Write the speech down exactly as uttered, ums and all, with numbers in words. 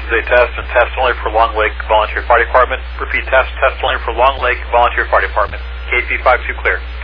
is a test and test only for Long Lake Volunteer Fire Department. Repeat, test, test only for Long Lake Volunteer Fire Department. K P five two clear.